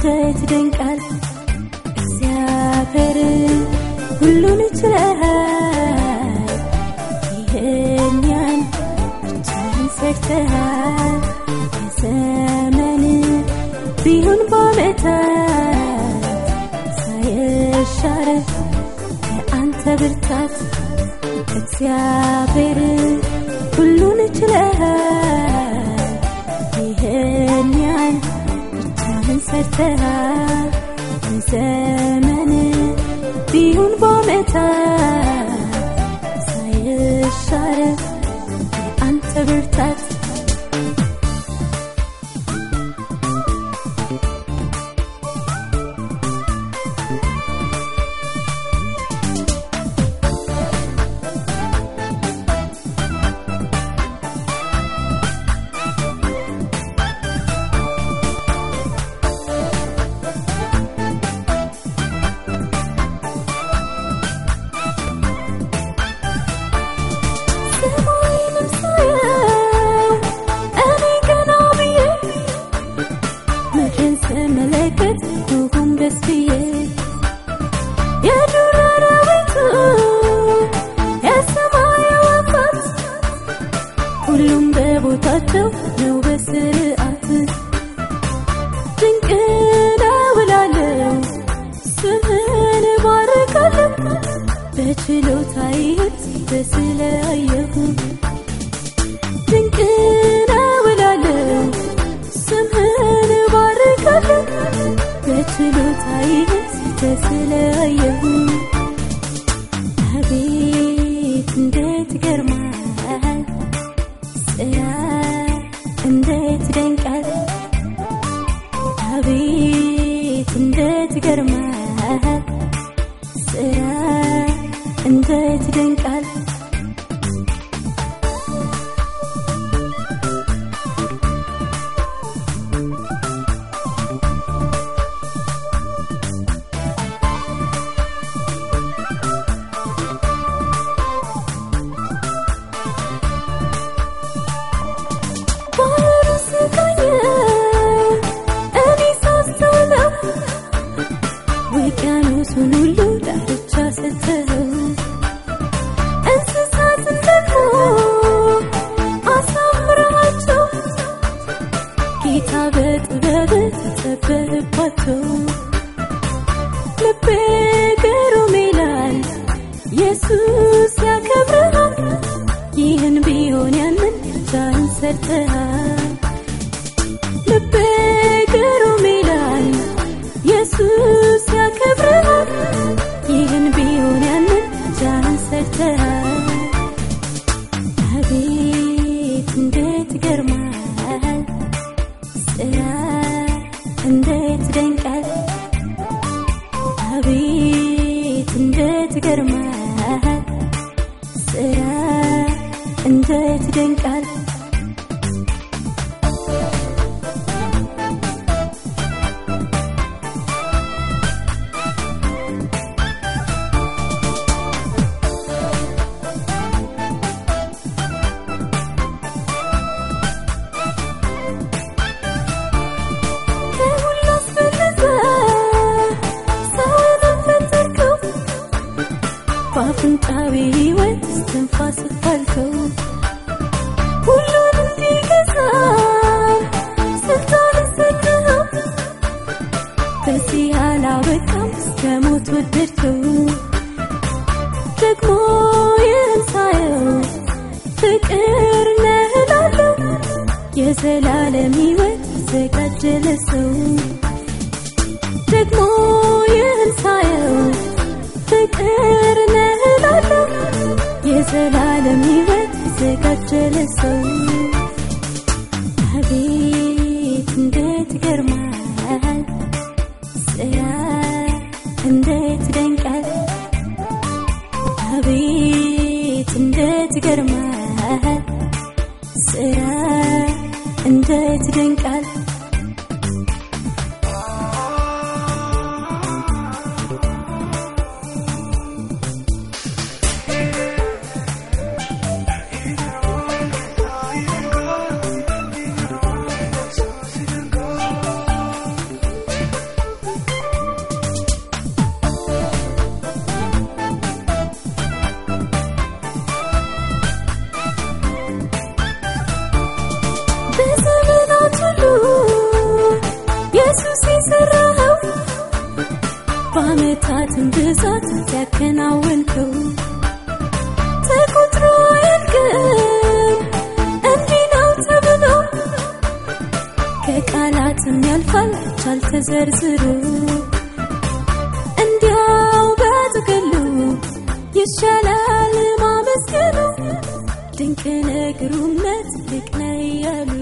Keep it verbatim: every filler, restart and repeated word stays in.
እንዴት ይደንቃል እግዚአብሔር ሁሉን ይችላል ይሄኛል ብቻህን ሰርተሃል የዘመን ቢሆን በዓመታት ሳይሻር የአንተ ብርታት እግዚአብሔር ሁሉን ይችላል ይሄኛል ብቻህን ሰርተሃል የዘመን ቢሆን በዓመታት ሳይሻር የአንተ ብርታት ሁሉም በቦታቸው ነው በስርዓት ድንቅ ነው እላለሁ ስምህን ባርካለሁ በችሎታዬ በስላየሁ ድንቅ ነው እላለሁ ስምህን ባርካለሁ በችሎታዬ በስላየሁ አቤት እንዴት ይገርማል ስራ እንዴት ይደንቃል አቤት እንዴት ይገርማል ስራ እንዴት ይደንቃል ሁሉ ዳርቻ ሰጥተው እንስሳትን ደግሞ አሳምራቸው ጌታ በጥበብ ተሰበህባቸው ልቤ ግሩም ይላል ኢየሱስ ያከብርሃል ይህን ቢሆን ያንን ብቻህን ሰርተሃል ልቤ ግሩም ይላል ኢየሱስ ያከብርሃል ይህን ቢሆን ያንን ብቻህን ሰርተሃል አቤት እንዴት ይገርማል ስራ እንዴት ይደንቃል አቤት እንዴት ይገርማል ስራ እንዴት ይደንቃል በአፍንጫዊ ሕይወት እስትንፋስ ፈልከው ሁሉን እንዲገዛ ስልጣን ሰጥተኸው በዚህ አላበቃም እስከ ሞት ወደድከው ደግሞ ይህን ሳየው ፍቅር ነህ እላለሁ የዘላለም ሕይወት ተዘጋጀ ለሰው ደግሞ ይህን ሳየው ፍቅር ነህ እላለሁ የዘላለም ሕይወት ተዘጋጀ ለሰው አቤት እንዴት ይገርማል ስራ እንዴት ይደንቃል አቤት እንዴት ይገርማል ስራ እንዴት ይደንቃል ዓመታትን ብዛት ያከናወንከው ተቆጥሮ አያልቅም እንዲህ ነው ተብሎ ከቃላትም ያልፋል ቻል ተዘርዝሮ እንዲያው በጥቅሉ ይሻላል ማመስገኑ ድንቅ ነገሩነት ልቅ ነው ያሉ